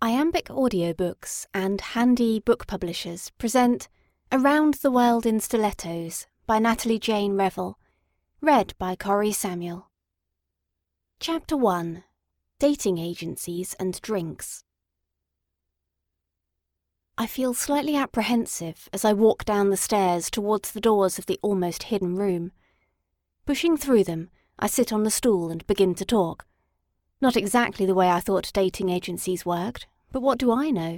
Iambic Audiobooks and Handy Book Publishers present Around the World in Stilettos by Natalie Jane Revel, read by Corrie Samuel. Chapter 1. Dating Agencies and Drinks. I feel slightly apprehensive as I walk down the stairs towards the doors of the almost hidden room. Pushing through them, I sit on the stool and begin to talk. Not exactly the way I thought dating agencies worked, but what do I know?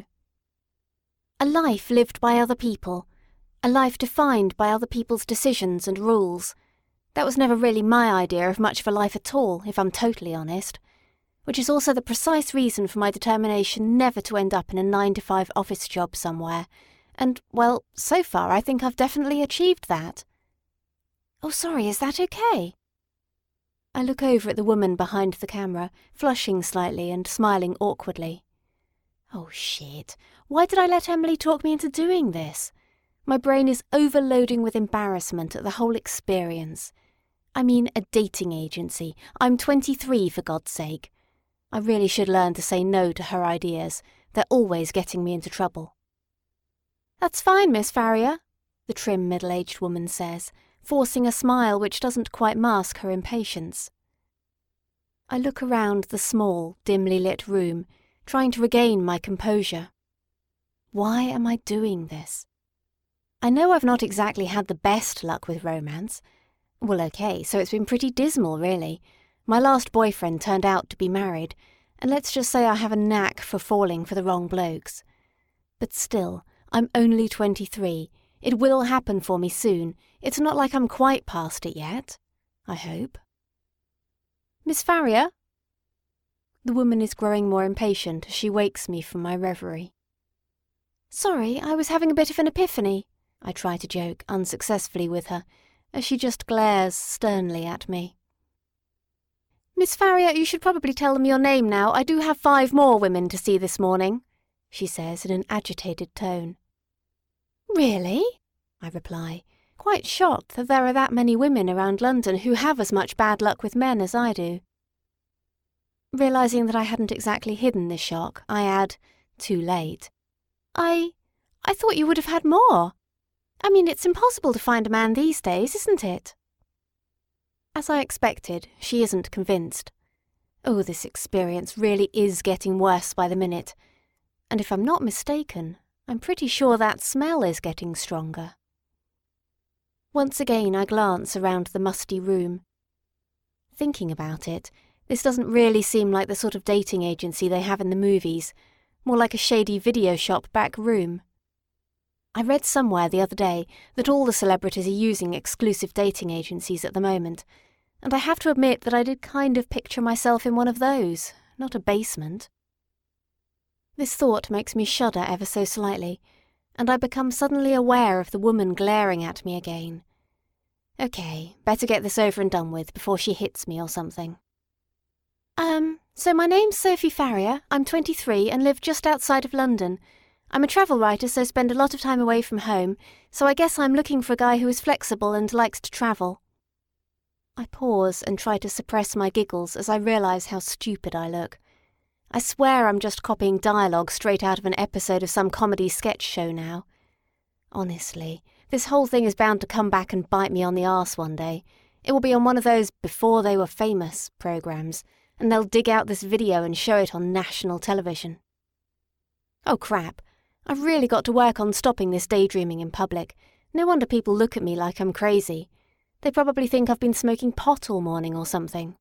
A life lived by other people, a life defined by other people's decisions and rules. That was never really my idea of much of a life at all, if I'm totally honest, which is also the precise reason for my determination never to end up in a 9-to-5 office job somewhere, and, well, so far I think I've definitely achieved that. Oh, sorry, is that okay? I look over at the woman behind the camera, flushing slightly and smiling awkwardly. Oh shit, why did I let Emily talk me into doing this? My brain is overloading with embarrassment at the whole experience. I mean, a dating agency. I'm 23, for God's sake. I really should learn to say no to her ideas. They're always getting me into trouble. That's fine, Miss Farrier, the trim middle-aged woman says, forcing a smile which doesn't quite mask her impatience. I look around the small, dimly lit room, trying to regain my composure. Why am I doing this? I know I've not exactly had the best luck with romance. Well, okay, so it's been pretty dismal, really. My last boyfriend turned out to be married, and let's just say I have a knack for falling for the wrong blokes. But still, I'm only 23. It will happen for me soon. It's not like I'm quite past it yet. I hope. Miss Farrier? The woman is growing more impatient as she wakes me from my reverie. Sorry, I was having a bit of an epiphany, I try to joke unsuccessfully with her, as she just glares sternly at me. Miss Farrier, you should probably tell them your name now. I do have 5 more women to see this morning, she says in an agitated tone. Really? I reply, quite shocked that there are that many women around London who have as much bad luck with men as I do. Realising that I hadn't exactly hidden this shock, I add, too late, I thought you would have had more. I mean, it's impossible to find a man these days, isn't it? As I expected, she isn't convinced. Oh, this experience really is getting worse by the minute. And if I'm not mistaken, I'm pretty sure that smell is getting stronger. Once again I glance around the musty room. Thinking about it, this doesn't really seem like the sort of dating agency they have in the movies, more like a shady video shop back room. I read somewhere the other day that all the celebrities are using exclusive dating agencies at the moment, and I have to admit that I did kind of picture myself in one of those, not a basement. This thought makes me shudder ever so slightly, and I become suddenly aware of the woman glaring at me again. Okay, better get this over and done with before she hits me or something. So my name's Sophie Farrier, I'm 23 and live just outside of London. I'm a travel writer, so spend a lot of time away from home, so I guess I'm looking for a guy who is flexible and likes to travel. I pause and try to suppress my giggles as I realise how stupid I look. I swear I'm just copying dialogue straight out of an episode of some comedy sketch show now. Honestly, this whole thing is bound to come back and bite me on the arse one day. It will be on one of those Before They Were Famous programs, and they'll dig out this video and show it on national television. Oh crap, I've really got to work on stopping this daydreaming in public. No wonder people look at me like I'm crazy. They probably think I've been smoking pot all morning or something.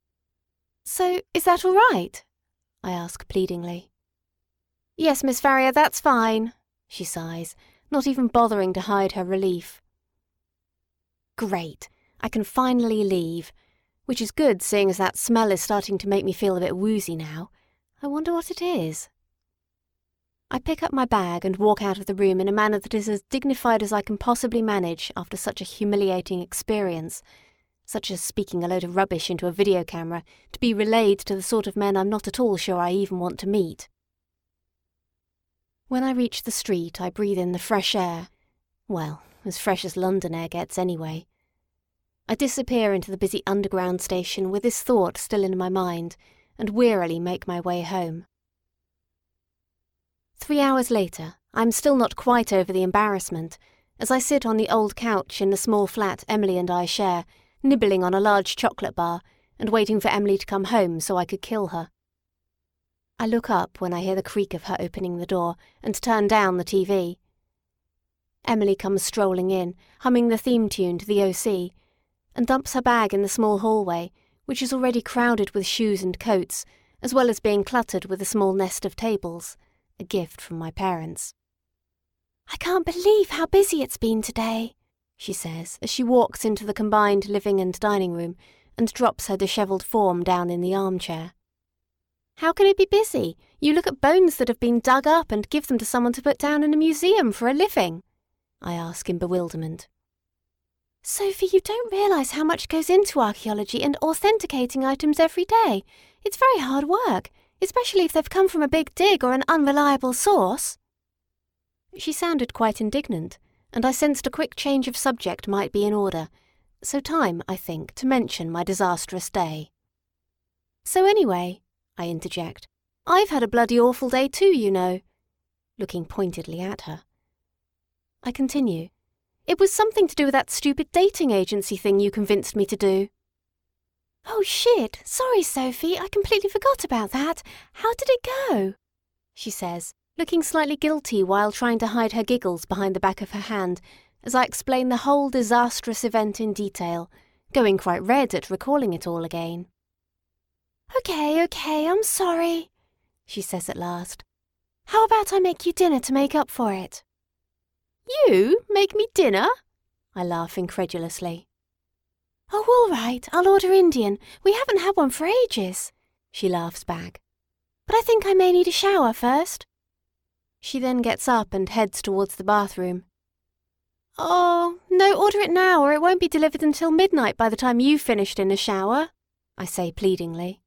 So, is that all right? I ask pleadingly. Yes, Miss Farrier, that's fine, she sighs, not even bothering to hide her relief. Great, I can finally leave, which is good seeing as that smell is starting to make me feel a bit woozy now. I wonder what it is. I pick up my bag and walk out of the room in a manner that is as dignified as I can possibly manage after such a humiliating experience, such as speaking a load of rubbish into a video camera to be relayed to the sort of men I'm not at all sure I even want to meet. When I reach the street, I breathe in the fresh air. Well, as fresh as London air gets anyway. I disappear into the busy underground station with this thought still in my mind, and wearily make my way home. 3 hours later, I'm still not quite over the embarrassment, as I sit on the old couch in the small flat Emily and I share, nibbling on a large chocolate bar and waiting for Emily to come home so I could kill her. I look up when I hear the creak of her opening the door and turn down the TV. Emily comes strolling in, humming the theme tune to the OC, and dumps her bag in the small hallway, which is already crowded with shoes and coats, as well as being cluttered with a small nest of tables, a gift from my parents. "I can't believe how busy it's been today," she says as she walks into the combined living and dining room and drops her dishevelled form down in the armchair. "How can it be busy? You look at bones that have been dug up and give them to someone to put down in a museum for a living," I ask in bewilderment. "Sophie, you don't realise how much goes into archaeology and authenticating items every day. It's very hard work, especially if they've come from a big dig or an unreliable source." She sounded quite indignant, and I sensed a quick change of subject might be in order, so time, I think, to mention my disastrous day. "So anyway," I interject, "I've had a bloody awful day too, you know," looking pointedly at her. I continue. "It was something to do with that stupid dating agency thing you convinced me to do." "Oh shit, sorry Sophie, I completely forgot about that. How did it go?" she says, looking slightly guilty while trying to hide her giggles behind the back of her hand as I explain the whole disastrous event in detail, going quite red at recalling it all again. Okay, I'm sorry," she says at last. "How about I make you dinner to make up for it?" "You make me dinner?" I laugh incredulously. "Oh, all right, I'll order Indian. We haven't had one for ages," she laughs back. "But I think I may need a shower first." She then gets up and heads towards the bathroom. "Oh, no, order it now or it won't be delivered until midnight by the time you've finished in the shower," I say pleadingly.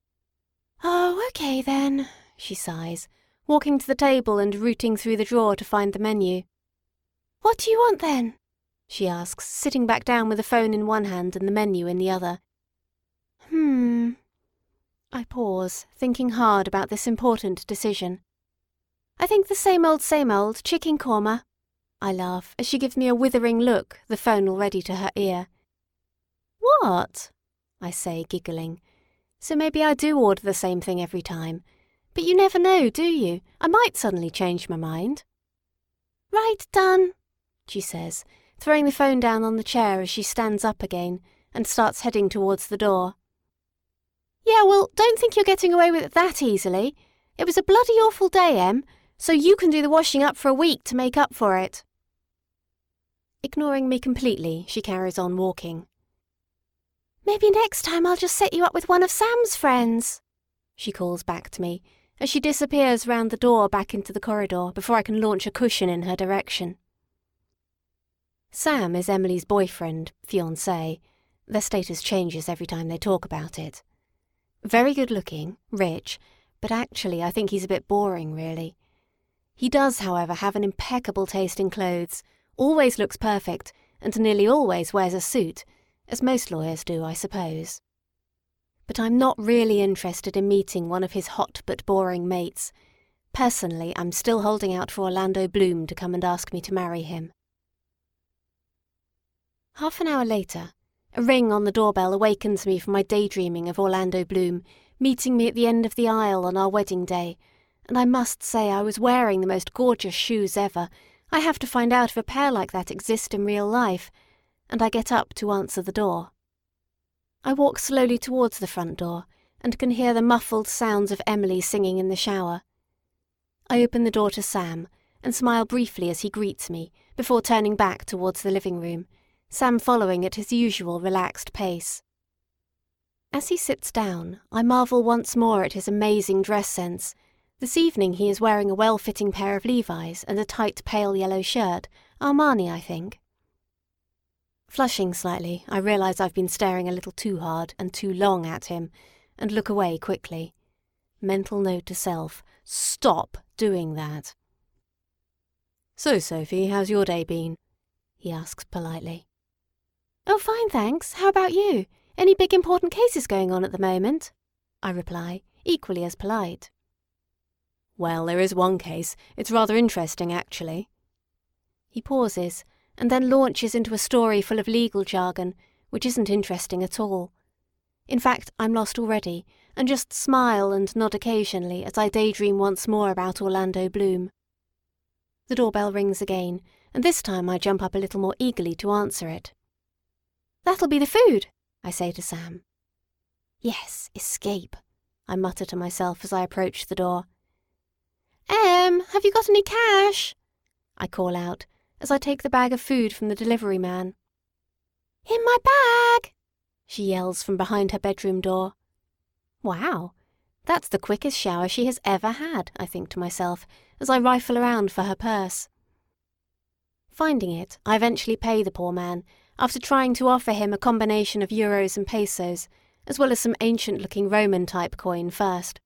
"Oh, okay then," she sighs, walking to the table and rooting through the drawer to find the menu. "What do you want then?" she asks, sitting back down with the phone in one hand and the menu in the other. I pause, thinking hard about this important decision. "I think the same old, chicken korma," I laugh as she gives me a withering look, the phone already to her ear. "What?" I say, giggling. So maybe I do order the same thing every time. But you never know, do you? I might suddenly change my mind. "Right, done," she says, throwing the phone down on the chair as she stands up again and starts heading towards the door. "Yeah, well, don't think you're getting away with it that easily. It was a bloody awful day, Em, so you can do the washing up for a week to make up for it." Ignoring me completely, she carries on walking. "Maybe next time I'll just set you up with one of Sam's friends," she calls back to me as she disappears round the door back into the corridor before I can launch a cushion in her direction. Sam is Emily's boyfriend, fiancé. Their status changes every time they talk about it. Very good looking, rich, but actually I think he's a bit boring, really. He does, however, have an impeccable taste in clothes, always looks perfect, and nearly always wears a suit, as most lawyers do, I suppose. But I'm not really interested in meeting one of his hot but boring mates. Personally, I'm still holding out for Orlando Bloom to come and ask me to marry him. Half an hour later, a ring on the doorbell awakens me from my daydreaming of Orlando Bloom meeting me at the end of the aisle on our wedding day, and I must say I was wearing the most gorgeous shoes ever. I have to find out if a pair like that exist in real life, and I get up to answer the door. I walk slowly towards the front door and can hear the muffled sounds of Emily singing in the shower. I open the door to Sam and smile briefly as he greets me before turning back towards the living room, Sam following at his usual relaxed pace. As he sits down, I marvel once more at his amazing dress sense. This evening he is wearing a well-fitting pair of Levi's and a tight pale yellow shirt, Armani, I think. Flushing slightly, I realise I've been staring a little too hard and too long at him, and look away quickly. Mental note to self, stop doing that. "So, Sophie, how's your day been?" he asks politely. "Oh, fine, thanks. How about you? Any big important cases going on at the moment?" I reply, equally as polite. Well, there is one case. It's rather interesting, actually. He pauses, and then launches into a story full of legal jargon, which isn't interesting at all. In fact, I'm lost already, and just smile and nod occasionally as I daydream once more about Orlando Bloom. The doorbell rings again, and this time I jump up a little more eagerly to answer it. "That'll be the food," I say to Sam. Yes, escape, I mutter to myself as I approach the door. Have you got any cash?" I call out as I take the bag of food from the delivery man. "In my bag," she yells from behind her bedroom door. Wow, that's the quickest shower she has ever had, I think to myself, as I rifle around for her purse. Finding it, I eventually pay the poor man, after trying to offer him a combination of euros and pesos, as well as some ancient-looking Roman-type coin first.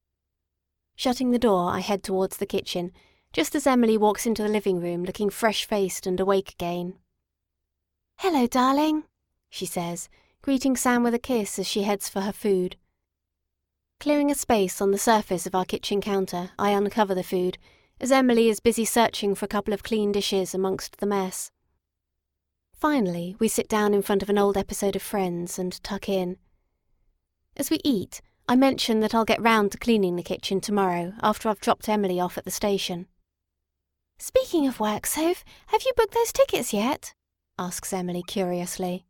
Shutting the door, I head towards the kitchen, just as Emily walks into the living room looking fresh-faced and awake again. "Hello, darling," she says, greeting Sam with a kiss as she heads for her food. Clearing a space on the surface of our kitchen counter, I uncover the food, as Emily is busy searching for a couple of clean dishes amongst the mess. Finally, we sit down in front of an old episode of Friends and tuck in. As we eat, I mention that I'll get round to cleaning the kitchen tomorrow after I've dropped Emily off at the station. "Speaking of work, Soph, have you booked those tickets yet?" asks Emily curiously.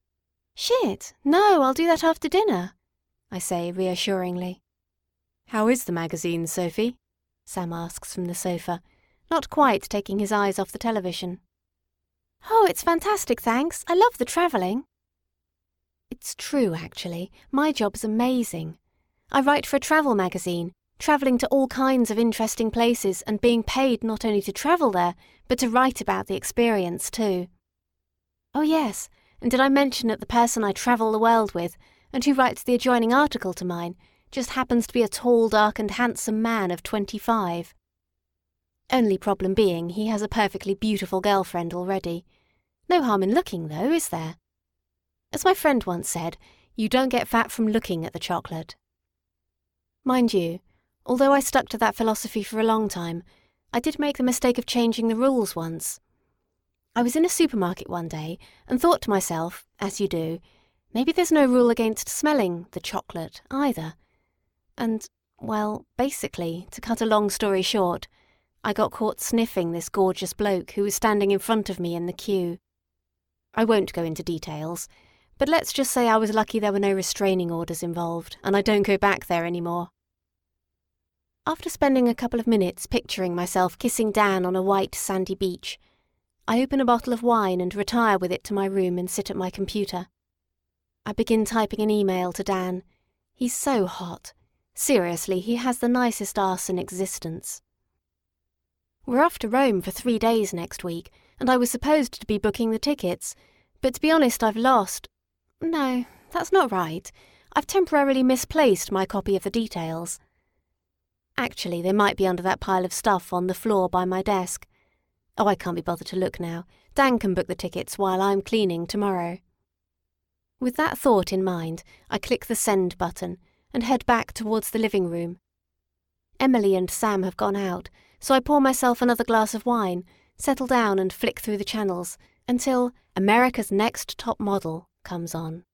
"Shit, no, I'll do that after dinner," I say reassuringly. "How is the magazine, Sophie?" Sam asks from the sofa, not quite taking his eyes off the television. "Oh, it's fantastic, thanks. I love the travelling." It's true, actually. My job's amazing. I write for a travel magazine, travelling to all kinds of interesting places and being paid not only to travel there, but to write about the experience too. Oh yes, and did I mention that the person I travel the world with, and who writes the adjoining article to mine, just happens to be a tall, dark and handsome man of 25. Only problem being he has a perfectly beautiful girlfriend already. No harm in looking, though, is there? As my friend once said, you don't get fat from looking at the chocolate. Mind you, although I stuck to that philosophy for a long time, I did make the mistake of changing the rules once. I was in a supermarket one day and thought to myself, as you do, maybe there's no rule against smelling the chocolate either. And, well, basically, to cut a long story short, I got caught sniffing this gorgeous bloke who was standing in front of me in the queue. I won't go into details, but let's just say I was lucky there were no restraining orders involved, and I don't go back there anymore. After spending a couple of minutes picturing myself kissing Dan on a white, sandy beach, I open a bottle of wine and retire with it to my room and sit at my computer. I begin typing an email to Dan. He's so hot. Seriously, he has the nicest arse in existence. We're off to Rome for 3 days next week, and I was supposed to be booking the tickets, but to be honest, I've lost... No, that's not right. I've temporarily misplaced my copy of the details. Actually, they might be under that pile of stuff on the floor by my desk. Oh, I can't be bothered to look now. Dan can book the tickets while I'm cleaning tomorrow. With that thought in mind, I click the send button and head back towards the living room. Emily and Sam have gone out, so I pour myself another glass of wine, settle down and flick through the channels until America's Next Top Model comes on.